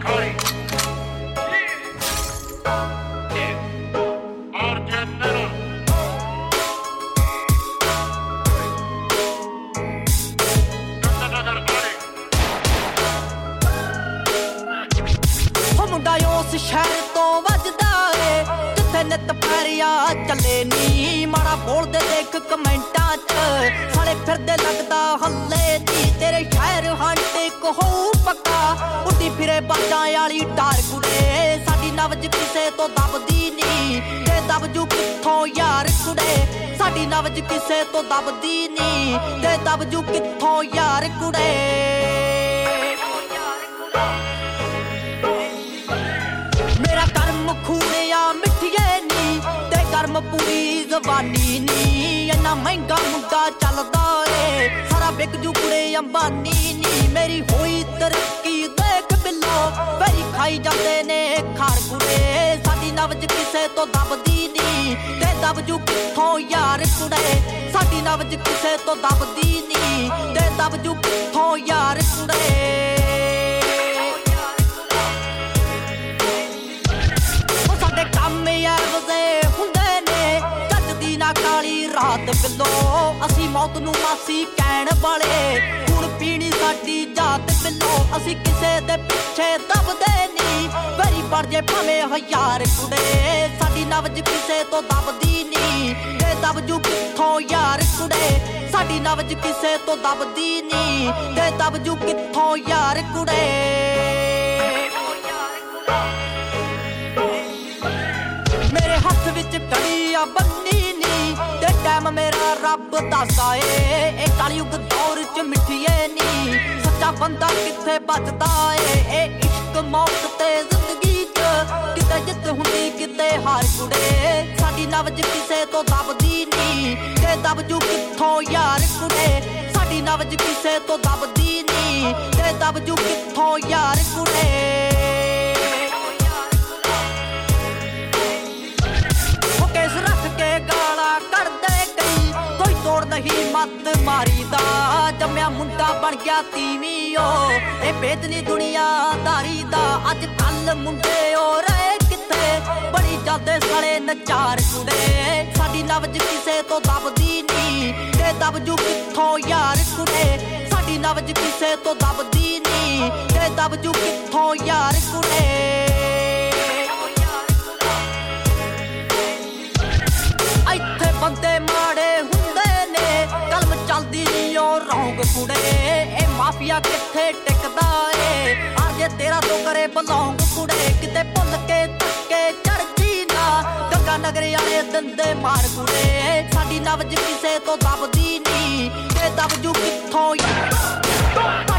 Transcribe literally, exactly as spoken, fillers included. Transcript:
ਮੁੰਡਾ ਉਸ ਸ਼ਹਿਰ ਤੋਂ ਵੱਜਦਾ ਏ ਜਿੱਥੇ ਨਿੱਤ ਪੈਰਿਆ ਚੱਲੇ ਨੀ ਮਾੜਾ ਬੋਲਦੇ ਦੇਖ ਕਮੈਂਟਾਂ 'ਚ ਸਾਲੇ ਫਿਰਦੇ ਲੱਗਦਾ ਹੱਲੇ ਨੀ ਤੇਰੇ ਸ਼ਹਿਰ ਹੰਟਿਕ ਹੋਊ ਪੱਕਾ ਉੱਡੀ ਫਿਰੇ ਬਾਜਾਂ ਵਾਲੀ ਟਾਰ ਕੁੜੇ ਸਾਡੀ ਨਬਜ ਕਿਸੇ ਤੋਂ ਦਬਦੀ ਨੀ ਤੇ ਦਬਜੂ ਕਿੱਥੋਂ ਯਾਰ ਕੁੜੇ ਸਾਡੀ ਨਬਜ ਕਿਸੇ ਤੋਂ ਦਬਦੀ ਨੀ ਤੇ ਦਬਜੂ ਕਿੱਥੋਂ ਯਾਰ ਕੁੜੇ ਪੂਰੀ ਜ਼ਬਾਨੀ ਨੀ ਇੰਨਾ ਮਹਿੰਗਾ ਮੁੰਡਾ ਚੱਲਦਾ ਏ ਸਾਰਾ ਵਿਕ ਜੂ ਕੁੜੇ ਅੰਬਾਨੀ ਨੀ ਮੇਰੀ ਹੋਈ ਤਰੱਕੀ ਦੇਖ ਬਿੱਲੋ ਵੈਰੀ ਖਾਈ ਜਾਂਦੇ ਨੇ ਖਾਰ ਕੁੜੇ ਸਾਡੀ ਨਬਜ ਕਿਸੇ ਤੋਂ ਦਬਦੀ ਨੀ ਤੇ ਦਬਜੂ ਕਿੱਥੋਂ ਯਾਰ ਕੁੜੇ ਸਾਡੀ ਨਬਜ ਕਿਸੇ ਤੋਂ ਦਬਦੀ ਨੀ ਤੇ ਦਬਜੂ ਕਿੱਥੋਂ ਯਾਰ ਕੁੜੇ ਉਹ ਸਾਡੇ ਕੰਮ ਐਵਜ਼ੇ ਕਾਲੀ ਰਾਤ ਬਿੱਲੋ ਅਸੀਂ ਮੌਤ ਨੂੰ ਮਾਸੀ ਕਹਿਣ ਵਾਲੇ ਹੁਣ ਪੀਣੀ ਸਾਡੀ ਜਾਤ ਬਿੱਲੋ ਅਸੀਂ ਕਿਸੇ ਦੇ ਪਿੱਛੇ ਦਬਦੇ ਨੀ ਵੈਰੀ ਪੜ ਜੇ ਭਾਵੇਂ ਹਜ਼ਾਰ ਕੁੜੇ ਸਾਡੀ ਨਬਜ ਕਿਸੇ ਤੋਂ ਦਬਦੀ ਨੀ ਤੇ ਦਬਜੂ ਕਿੱਥੋਂ ਯਾਰ ਕੁੜੇ ਸਾਡੀ ਨਬਜ ਕਿਸੇ ਤੋਂ ਦਬਦੀ ਨੀ ਤੇ ਦਬਜੂ ਕਿੱਥੋਂ ਯਾਰ ਕੁੜੇ ਮੇਰੇ ਹੱਥ ਵਿੱਚ ਕੜੀ ਆ ਬੰਨੀ ਤੇ ਟਾਈਮ ਮੇਰਾ ਰੱਬ ਦੱਸਦਾ ਏ ਇਹ ਕਲਯੁਗ ਦੌਰ ਚ ਮਿੱਠੀਏ ਨੀ ਸੱਚਾ ਬੰਦਾ ਕਿੱਥੇ ਬਚਦਾ ਏ ਇਹ ਇਸ਼ਕ ਮੌਤ ਤੇ ਜ਼ਿੰਦਗੀ ਚ ਕਿਤੇ ਜਿੱਤ ਹੁੰਦੀ ਕਿਤੇ ਹਾਰ ਕੁੜੇ ਸਾਡੀ ਨਬਜ ਕਿਸੇ ਤੋਂ ਦਬਦੀ ਨੀ ਤੇ ਦਬਜੂ ਕਿੱਥੋਂ ਯਾਰ ਕੁੜੇ ਸਾਡੀ ਨਬਜ ਕਿਸੇ ਤੋਂ ਦਬਦੀ ਨੀ ਤੇ ਦਬਜੂ ਕਿੱਥੋਂ ਯਾਰ ਕੁੜੇ ਨਹੀਂ ਮੱਤ ਮਾਰੀ ਦਾ ਜੰਮਿਆ ਮੁੰਡਾ ਬਣ ਗਿਆ ਤੀਵੀਂ ਓ ਇਹ ਬੇਦਨੀ ਦੁਨੀਆਦਾਰੀ ਦਾ ਅੱਜ ਕੱਲ ਮੁੰਡੇ ਓ ਰਹੇ ਕਿੱਥੇ ਬੜੀ ਜਾਂਦੇ ਸਾਲੇ ਨਚਾਰ ਕੁੜੇ ਸਾਡੀ ਨਬਜ ਕਿਸੇ ਤੋਂ ਦਬਦੀ ਨੀ ਤੇ ਦਬਜੂ ਕਿੱਥੋਂ ਯਾਰ ਕੁੜੇ ਸਾਡੀ ਨਬਜ ਕਿਸੇ ਤੋਂ ਦਬਦੀ ਨੀ ਤੇ ਦਬਜੂ ਕਿੱਥੋਂ ਯਾਰ ਕੁੜੇ ਇੱਥੇ ਬੰਦੇ ਮਾੜੇ ਚੱਲਦੀ ਨੀ ਓ ਰੌਂਗ ਕੁੜੇ ਇਹ ਮਾਫੀਆ ਕਿੱਥੇ ਟਿਕਦਾ ਏ ਅਜੇ ਤੇਰਾ ਤੋਂ ਕਰੇ ਬਲੌਂਗ ਕੁੜੇ ਕਿਤੇ ਭੁੱਲ ਕੇ ਧੱਕੇ ਚੜਦੀ ਨਾ ਗੰਗਾ ਨਗਰ ਵਾਲੇ ਦੰਦੇ ਮਾਰ ਕੁੜੇ ਸਾਡੀ ਨਬਜ ਕਿਸੇ ਤੋਂ ਦਬਦੀ ਨੀ ਤੇ ਦਬਜੂ ਕਿੱਥੋਂ